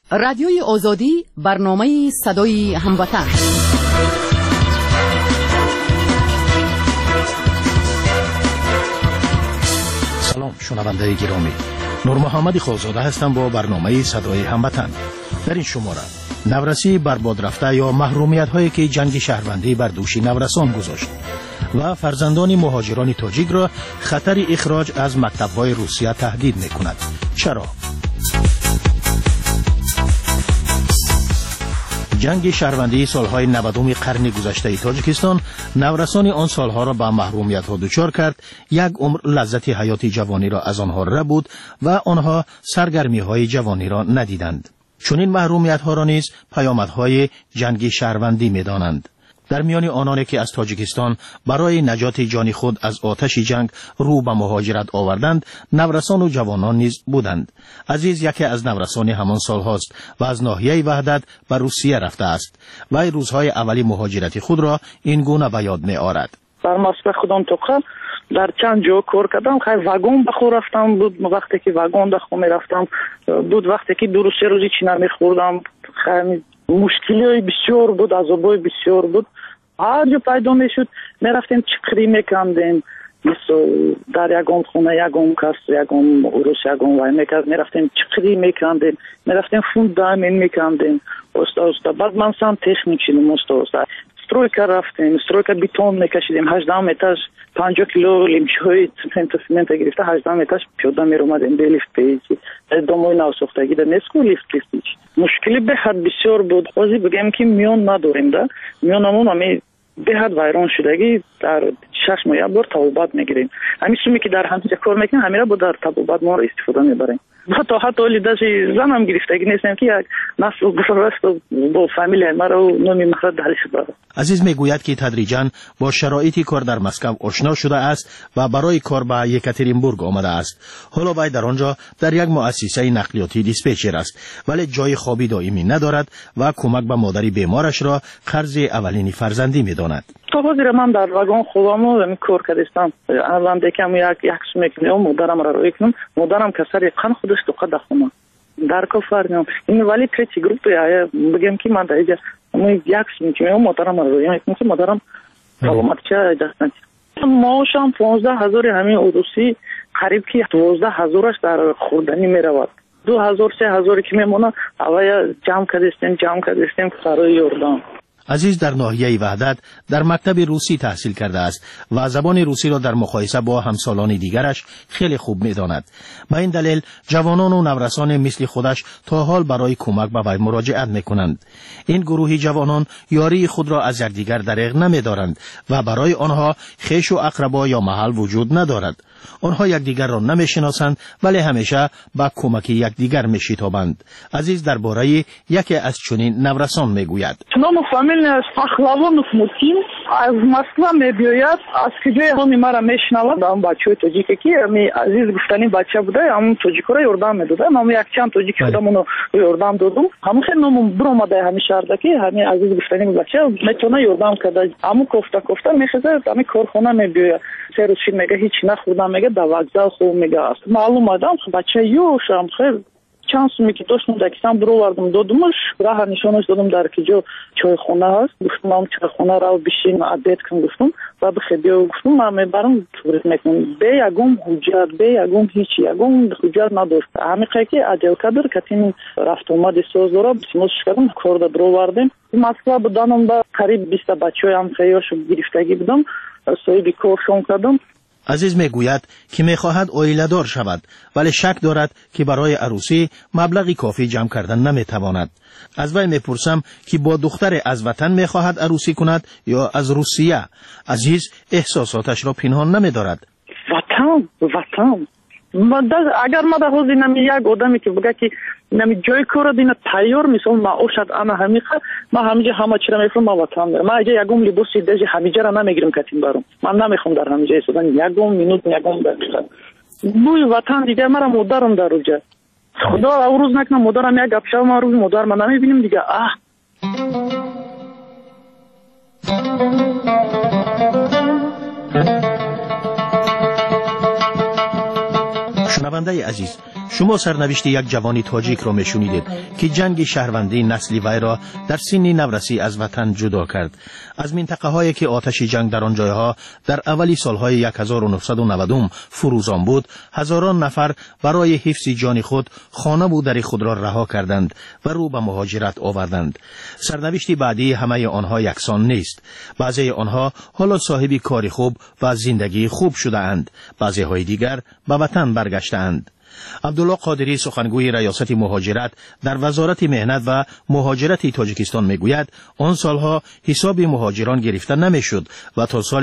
رادیوی آزادی، برنامه صدای هموطن. سلام شنونده گرامی، نور محمد خالزاده هستم با برنامه صدای هموطن. در این شماره نورسی برباد رفته یا محرومیت هایی که جنگ شهروندی بر دوش نورسان گذاشت و فرزندان مهاجران تاجیک را خطر اخراج از مکتب‌های روسیه تهدید می‌کند. چرا؟ جنگ شهروندی سالهای 90 قرن گذشته تاجیکستان نورسان آن سالها را به محرومیت‌ها دچار کرد. یک عمر لذت حیات جوانی را از آنها ربود و آنها سرگرمی‌های جوانی را ندیدند. چون این محرومیت‌ها را نیز پیامدهای جنگ شهروندی می‌دانند. در میان آنانی که از تاجیکستان برای نجات جان خود از آتش جنگ رو به مهاجرت آوردند، نورسان و جوانان نیز بودند. عزیز یکی از نورسان همان سال هاست و از ناحیه وحدت به روسیه رفته است و روزهای اولی مهاجرت خود را این گونه به یاد می آورد. در مسکو خودم توقع در چند جا کار کردم. خیلی واگن بخور رفتم بود. وقتی که واگن دخو می رفتم بود، وقتی که دو سه روزی چینا می خوردم خیلی مشکلی بسیار بود، عذابای بسیار بود. هر جا پیدا می شد می رفتیم چقری می کندیم، مثل در یکم خونه یکم کس یکم روس یکم وای می کرد، می رفتیم چقری می کندیم، می رفتیم فوندامین می کندیم. استاد بعد من سام تکنیک شدم. استاد استرویکا رفتیم، استرویکا بیتون می کشیدیم. 18 متر 50 کیلو لیمشوی سمنت گرفته 18 متر پیاده می اومدیم به لیفت پیچی. دموی نو ساختگی در نسکو لیفت پیچ. مشکلی به حد بسیار بود. خواهی بگم که میون نداریم ده. میونمون همی به حد ویران شدگی در 6 ماه یک بار تبوبات میگیریم. همین سومی که در همینجا کار میکنیم همین را با در تبوبات ما را استفاده میبریم. حتی لیدازی زنم گرفتگی نیستم که یک نسل گذشته با فامیل ما را نومی مخرج درش بره. عزیز میگوید که تدریجاً با شرایط کار در مسکو آشنا شده است و برای کار به یکاترینبورگ آمده است. حالا وی در آنجا در یک مؤسسه نقلیاتی دیسپچر است، ولی جای خوابی دائمی ندارد و کمک به مادری بیمارش را قرض اولین فرزندی میداند. تا حاضر من در واگن خوابم و کار کردم. اولم دکم یک سمک میام مادرم را روی کنم. مادرم کسر قن خودش تو قد خونه. در کافر میام. این ولی تریتی گروپ یا بگم که من در ما یک سمک میام مادرم را روی کنم. مادرم سلامت چه دستند. ماشام 15000 همین روسی قریب که 12000ش در خوردنی میرود. 2000 3000 که میمونه اوای جمع کردیم برای یوردان. عزیز در ناحیه وحدت در مکتب روسی تحصیل کرده است و زبان روسی را در مقایسه با همسالان دیگرش خیلی خوب می‌داند. با این دلیل جوانان و نورسان مثل خودش تا حال برای کمک به وی مراجعت می‌کنند. این گروهی جوانان یاری خود را از یکدیگر دریغ نمی‌دارند و برای آنها خویش و اقربا یا محل وجود ندارد. آنها یکدیگر را نمی‌شناسند ولی همیشه با کمک یکدیگر می‌شتابند. عزیز درباره یکی از چنین نورسان میگوید. Пахлавонов Мутин از Москва میبیاید. از کجای همین مرا میشنود. هم بچه تاجیکی که می عزیز گفتنی بچه بوده، هم تاجیکو را یردام میداده. من یک چند تاجیک خودمون رو یردام دادم. همون خیلی نمون برو اومده همین شهر که همین عزیز گفتنی بچه میتونه یردام کرده. همون کوفته میخزه همین کارخانه میبیاید. سه روز میگه هیچ نخوردم، میگه در وокзал خوب میگه است. معلوم آدم بچه یوشم خیلی چانس میگه داشتم دکستان برو وردم دادمش راه نشانش دادم در کجا چایخانه هست. گفتم چایخانه را بشین عادت کن گفتم و به خدیا گفتم من میبرم توریست میکنم. به یگم حجت به یگم هیچ یگم حجت نداشت. همیشه که عجل کدر کتیم رفت اومد سوز داره بسیمش کردم کار دا برو وردم. مسکو بودم با قریب 20 بچه هم خیاشو گرفتگی بودم. صاحب کارشون کردم. عزیز میگوید که میخواهد عائله دار شود ولی شک دارد که برای عروسی مبلغی کافی جمع کردن نمیتواند. از وی میپرسم که با دختر از وطن میخواهد عروسی کند یا از روسیه. عزیز احساساتش را پنهان نمیدارد. وطن اگر ما در حوزه نمی یک آدمی که بگه که نمی جای کار دینا تیار مثل ما اوشد انا همیخه ما همیجا همه چی را میفرم ما وطن میرم. ما اجا یکم لباسی دیجی همیجا را نمیگیرم کتیم برام. من نمیخوام در همیجا ایستادن یکم مینوت یکم دقیقه. بوی وطن دیگه مرا مادرم در روجه. خدا روز نکنه مادرم یک گپ شو ما روز مادر ما نمیبینیم دیگه. شنونده عزیز، شما سرنوشت یک جوانی تاجیک را میشنیدید که جنگ شهروندی نسلی وی را در سن نورسی از وطن جدا کرد. از منطقه هایی که آتش جنگ در آن جایها در اولی سالهای 1990 فروزان بود، هزاران نفر برای حفظ جان خود خانه و در خود را رها کردند و رو به مهاجرت آوردند. سرنوشت بعدی همه آنها یکسان نیست. بعضی آنها حالا صاحب کار خوب و زندگی خوب شده اند، بعضی های دیگر به وطن برگشتند. عبدالله قادری، سخنگوی ریاست مهاجرت در وزارت مهنت و مهاجرت تاجیکستان میگوید آن سالها حساب مهاجران گرفته نمیشد و تا سال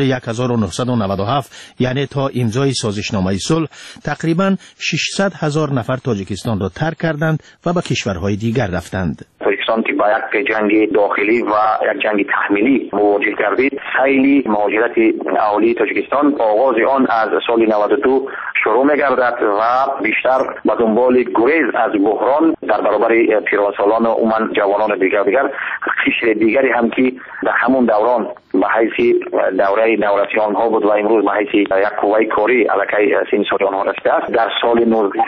1997 یعنی تا امضای سازشنامه صلح تقریبا 600,000 نفر تاجیکستان را ترک کردند و به کشورهای دیگر رفتند. تاجیکستان که با یک جنگ داخلی و یک جنگ تحمیلی مواجه گردید، سیل مهاجرت اهالی تاجیکستان آغاز آن از سال 92 شروع می‌گردد و بیشتر به دنبال گریز از بحران در برابر پیرسالان و عموما جوانان دیگر قشر دیگری هم که در همون دوران به حیث دوره نورسیان ها بود و امروز به حیث یک قوه کاری علاقه سن سال آنها رسیده است. در سال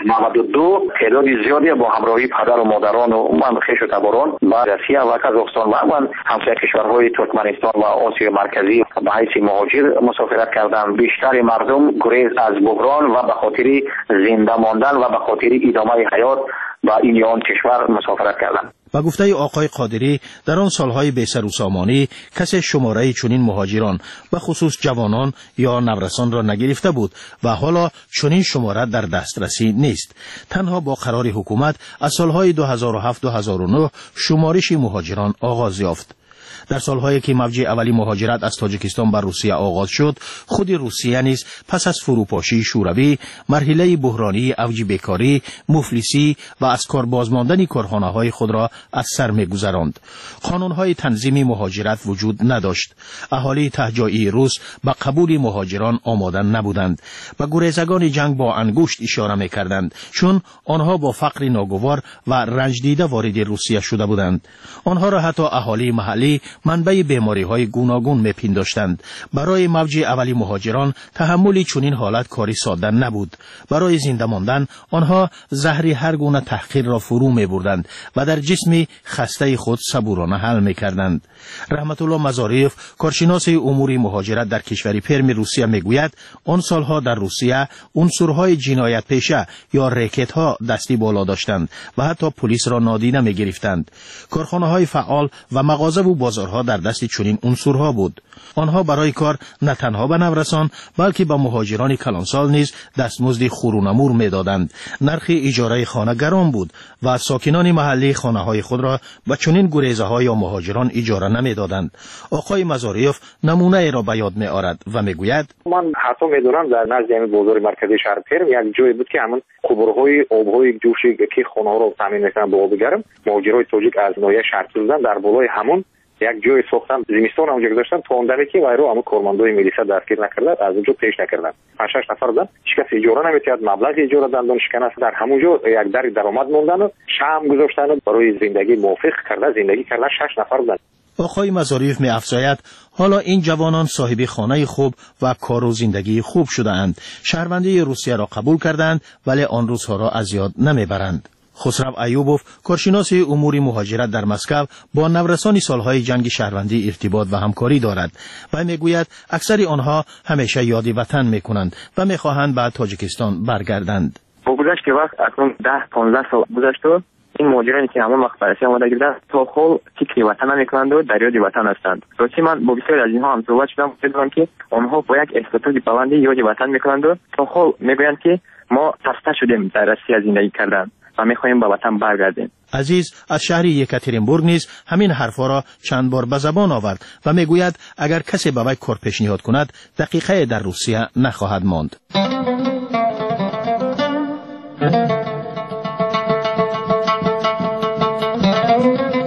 1992 تعداد زیادی با همراهی پدر و مادران و عموما خویش و تباران به روسیه و قزاقستان و عموما همسایه کشورهای ترکمنستان و آسیا مرکزی به حیث مهاجر مسافرت کردند. بیشتر مردم گریز از بحران و به خاطر زنده ماندن و به خاطر ادامه حیات با این آن کشور مسافرت کردند. با گفته آقای قادری در آن سالهای بی‌سر و سامانی کسی شماره چنین مهاجران به خصوص جوانان یا نورسان را نگرفته بود و حالا چنین شماره در دسترسی نیست. تنها با قرار حکومت از سالهای 2007-2009 شمارش مهاجران آغاز یافت. در سالهایی که موج اولی مهاجرت از تاجیکستان بر روسیه آغاز شد، خود روسیه نیز پس از فروپاشی شوروی مرحله بحرانی اوج بیکاری، مفلسی و از کار بازماندن کارخانه‌های خود را از سر می‌گذراند. قانون‌های تنظیم مهاجرت وجود نداشت. اهالی تهجایی روس به قبول مهاجران آماده نبودند. به گریزگان جنگ با انگشت اشاره می‌کردند، چون آنها با فقر ناگوار و رنج دیده وارد روسیه شده بودند. آنها را حتی اهالی محلی منبع بیماری‌های گوناگون می‌پنداشتند. برای موج اولی مهاجران تحمل چنین حالت کاری ساده نبود. برای زنده ماندن آنها زهر هر گونه تحقیر را فرو می‌بردند و در جسم خسته خود صبورانه حل می‌کردند. رحمت الله مزاریف، کارشناس امور مهاجرت در کشور پرم روسیه میگوید آن سالها در روسیه عنصرهای جنایت پیشه یا ریکت‌ها دستی بالا داشتند و حتی پلیس را نادیده می‌گرفتند. کارخانه‌های فعال و مغازه و بازارها در دست چنین عنصرها بود. آنها برای کار نه تنها به نورسان بلکه به مهاجران کلانسال نیز دستمزد خورونمور می‌دادند. نرخ اجاره خانه گران بود و ساکنان محلی خانه‌های خود را به چنین گریزه‌ها یا مهاجران اجاره نمی‌دادند. آقای مزاریف نمونه را به یاد می‌آورد و میگوید من حتی می‌دونم در نزد همین بازار مرکزی شهر پرم یک جایی بود که همون قبرهای آب‌های جوشی که خانه‌ها را تامین می‌کردن با آب گرم، مهاجرای تاجیک از ناحیه شهر بودن در بالای همون یک جای ساختن زمستان اونجا گذاشتن تا اون که وایرو همون کارمندای میلیسا دستگیر نکردن، از اونجا پیش نکردن. 5-6 نفر بودن، هیچ کس اجاره نمی‌داد، مبلغ اجاره دادن شکن است در همونجا یک در درآمد موندن و شام گذاشتن برای زندگی موافق کردن، زندگی کردن 6 نفر بودن. آقای مزاریف می‌افزاید حالا این جوانان صاحب خانه خوب و کار و زندگی خوب شده‌اند. شهروندی روسیه را قبول کردند ولی آن روزها را از یاد نمیبرند. خسرو ایوبوف، کارشناس امور مهاجرت در مسکو، با نورسان سالهای جنگ شهروندی ارتباط و همکاری دارد و میگوید اکثر آنها همیشه یاد وطن میکنند و میخواهند به تاجیکستان برگردند. با گذشت وقت اکنون 10-15 سال گذشت و این مهاجرانی که همه مخبرسی آماده گردن تا خول فکر وطن نمیکنند و در یاد وطن هستند. راستی من با بسیاری از اینها هم صحبت شدم، دیدم که آنها با یک استاتوس بلندی یاد وطن میکنند و تا خول میگویند که ما خسته شدیم در روسیه زندگی کردن و میخواهیم به وطن برگردیم. عزیز از شهر یکاترینبورگ نیز همین حرفا را چند بار به زبان آورد و میگوید اگر کسی به وی کار پیشنهاد کند دقیقه در روسیه نخواهد ماند.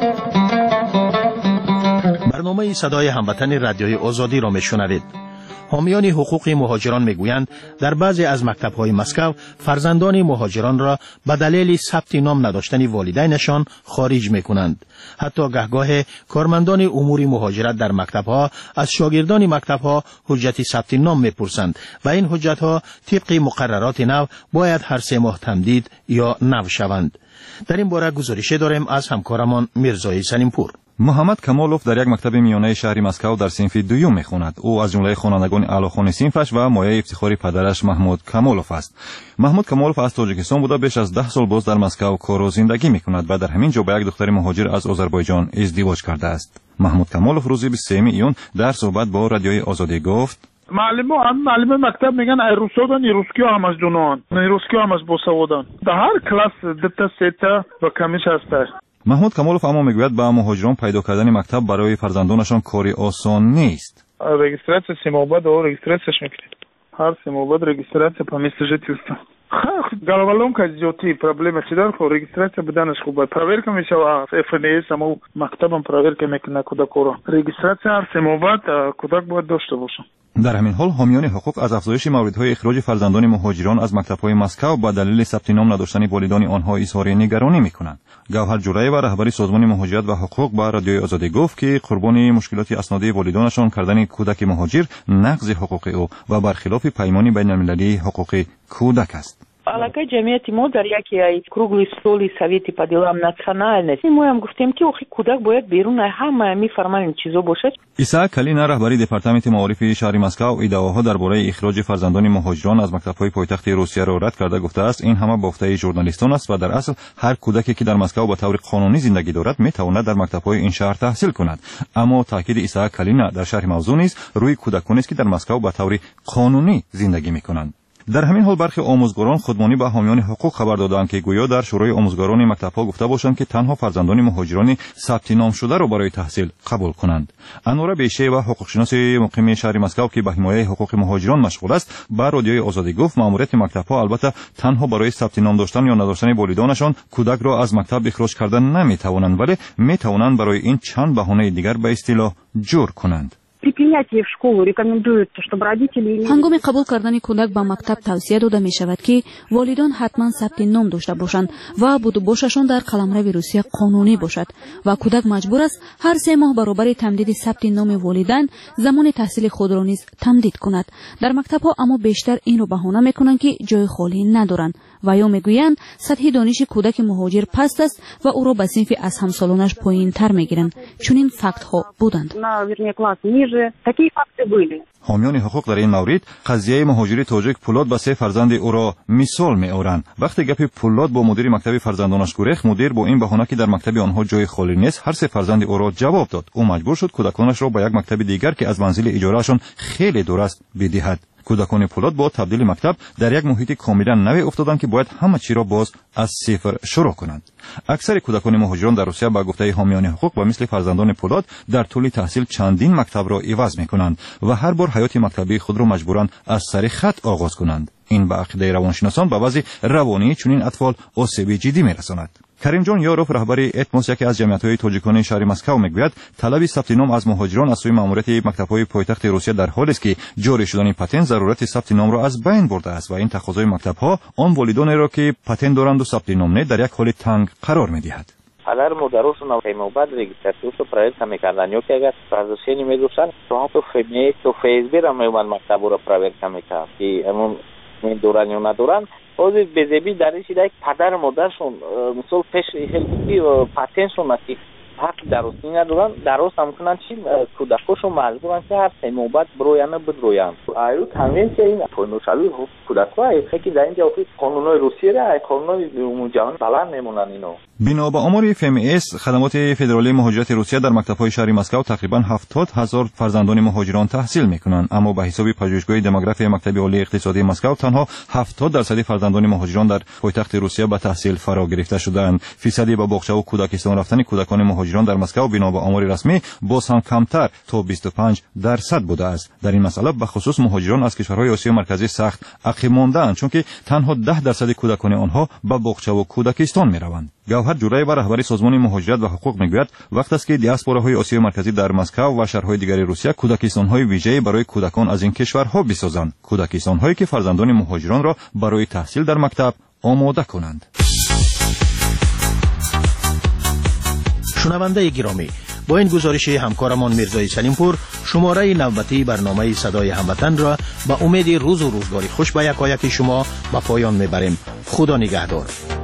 برنامه صدای هموطن رادیوی آزادی را میشنوید. حامیان حقوق مهاجران میگویند در بعضی از مکتب‌های مسکو فرزندان مهاجران را به دلیل ثبت نام نداشتن والدینشان خارج می‌کنند. حتی گهگاه کارمندان امور مهاجرت در مکتب‌ها از شاگردان مکتب‌ها حجت ثبت نام می‌پرسند و این حجت‌ها طبق مقررات نو باید هر 3 ماه تمدید یا نو شوند. در این باره گزارش داریم از همکارمان میرزای سلیمپور. محمد کمالوف در یک مکتب میانه شهر مسکو در صنف دوم میخواند. او از جمله خوانندگان اعلیخوان صنفش و مایه افتخاری پدرش محمود کمالوف است. محمود کمالوف از تاجیکستان بوده بیش از 10 سال باز در مسکو کار و زندگی میکند و در همین جا با یک دختر مهاجر از آذربایجان ازدواج کرده است. محمود کمالوف روز 23 ایون در صحبت با رادیوی آزادی گفت: معلم مکتب میگن ای روسودان روسکی هم از دونان روسکی هم از بوسودان در هر کلاس دتا سیتا و کمیش هست. محمود کمالوف اما میگوید با مهاجران پیدا کردن مکتب برای فرزندانشان کاری آسان نیست. Регистрация семобада, регистрация шмекли. Har семобад регистрация по месту жительства. Головоломка идёт, проблема чидар, регистрация буданаш хуба. Проверка мешава ФНС, само мактабам проверка мекна куда кора. Регистрация har семобад кудак бояд дошта боша. در همین حال حامیان حقوق از افزایش موردهای اخراج فرزندان مهاجران از مکتب‌های مسکو با دلیل ثبت نام نداشتن والدین آنها اظهار نگرانی می‌کنند. گوهر جوری و رهبری سازمان مهاجرت و حقوق با رادیوی آزادی گفت که قربانی مشکلات اسنادی والدینشان کردن کودک مهاجر نقض حقوق او و برخلاف پیمان بین‌المللی حقوق کودک است. Полагаю, جمعیت ما در یکی کруглый стол совет по делам национальности. Мы им گفتیم که کودک باید بیرون همه می فرمال چیزا باشد. ایسا کلینا رهبری دپارتمنت معارف شهر مسکو ادعاها درباره اخراج فرزندان مهاجران از مکتب‌های پایتخت روسیه را رد کرده گفته است این همه بافته ژورنالیستان است و در اصل هر کودکی که در مسکو به طور قانونی زندگی دارد میتواند در مکتب‌های این شهر تحصیل کند. اما تاکید ایسا کلینا در شهر موضوع نیست روی کودکانی است که در مسکو به طور قانونی زندگی میکنند. در همین حال برخی آموزگاران خودمانی به حامیان حقوق خبر دادند که گویا در شورای آموزگاران مکتب‌ها گفته باشند که تنها فرزندان مهاجران ثبت نام شده را برای تحصیل قبول کنند. انوره بیشه و حقوقشناس مقیم شهر مسکو که به حمایت حقوق مهاجران مشغول است با رادیوی آزادی گفت مأموریت مکتب‌ها البته تنها برای ثبت نام داشتن یا نداشتن والدینشان کودک را از مکتب اخراج کردن نمی‌توانند ولی می‌توانند برای این چند بهانه دیگر به اصطلاح جور کنند. هنگام قبول کردن کودک به مکتب توصیه داده می شود که والدان حتما ثبت نام داشته باشند و بود باششان در قلمرو روسیه قانونی باشد و کودک مجبور است هر 3 ماه برابر تمدید ثبت نام والدین زمان تحصیل خود را نیز تمدید کند. در مکتب ها اما بیشتر این رو بهانه می کنند که جای خالی ندارند و یا میگویند سطح دانش کودک مهاجر پست است و او را به صنف از همسالانش پایین‌تر میگیرند. چون این فکت ها بودند. حامیان حقوق در این مورد قضیه مهاجری تاجیک پولاد به 3 فرزند او را مثال می‌آورند. وقتی گپ پولاد با مدیر مکتب فرزندانش گریخت مدیر با این بهانه که در مکتب آنها جای خالی نیست هر 3 فرزند او را جواب داد. او مجبور شد کودکانش را به یک مکتب دیگر که از منزل اجارهشان خیلی دور است بدهد. کودکان پولاد با تبدیل مکتب در یک محیط کاملا نوی افتادند که باید همه چی را باز از صفر شروع کنند. اکثر کودکان مهاجران در روسیه با گفته حامیان حقوق و مثل فرزندان پولاد در طول تحصیل چندین مکتب را عوض می‌کنند و هر بار حیات مکتبی خود را مجبورند از سر خط آغاز کنند. این به عقیده روانشناسان به وضع روانی چنین اطفال آسیب جدی می‌رساند. کریم جان یاروف رهبر اتموس یکی از جمعیت‌های تاجیکان شهر مسکو میگوید طلب ثبت نام از مهاجران از سوی مأموریت مکتب‌های پایتخت روسیه در حالی است که جاری شدن پتن ضرورت ثبت نام را از بین برده است و این تقاضای مکتب‌ها آن والدانی را که پتن دارند و ثبت نام نه در یک حال تنگ قرار می‌دهد. پدر مادرشون بعد رجیستراسیون رو پرایوت می‌کردن یا که اگر فرزندی می‌داشتن تو فیبنیک تو فیسبوک را میومد مکتب را پرایوت می‌کرد که همون این دوران یا ندوران اوزی بزبی درش یک پدر مادرشون مثلا پیش هلکی پاتنشون ماسی حق درست ندارن درست هم کنن چی کودکاشون مجبورن که هر 3 ماه بعد برویان بدرویان ایرو تامین که این پونوشالو کودکای که در اینجا قانونای روسیه را قانونای جهان بلند نمونن اینو. بنا به آمار FMS خدمات فدرالی مهاجرت روسیه در مکتب‌های شهر مسکو تقریبا 70,000 فرزندان مهاجران تحصیل می‌کنند اما به حساب پژوهشگاه دموگرافی مکتب عالی اقتصادی مسکو تنها 70% فرزندان مهاجران در پایتخت روسیه به تحصیل فرا گرفته شدند. فیصدی به باغچه و کودکستان رفتن کودکان مهاجران در مسکو بنا به آمار رسمی باز هم کمتر تا 25% بوده است. در این مسئله به خصوص مهاجران از کشورهای آسیا مرکزی سخت عقب مانده‌اند چون که تنها 10% کودکان آنها به باغچه و کودکستان می‌روند. گوهر جورایوا رهبری سازمان مهاجرت و حقوق میگوید وقت است که دیاسپوراهای آسیای مرکزی در مسکو و شهرهای دیگر روسیه کودکستان‌های ویژه‌ای برای کودکان از این کشورها بسازند، کودکستان‌هایی که فرزندان مهاجران را برای تحصیل در مکتب آماده کنند. شنونده گرامی، با این گزارش همکارمان میرزای سلیمپور شماره نوبتی برنامه صدای هموطن را با امید روز و روزگاری خوش به یکایک شما به پایان میبریم. خدا نگهدار.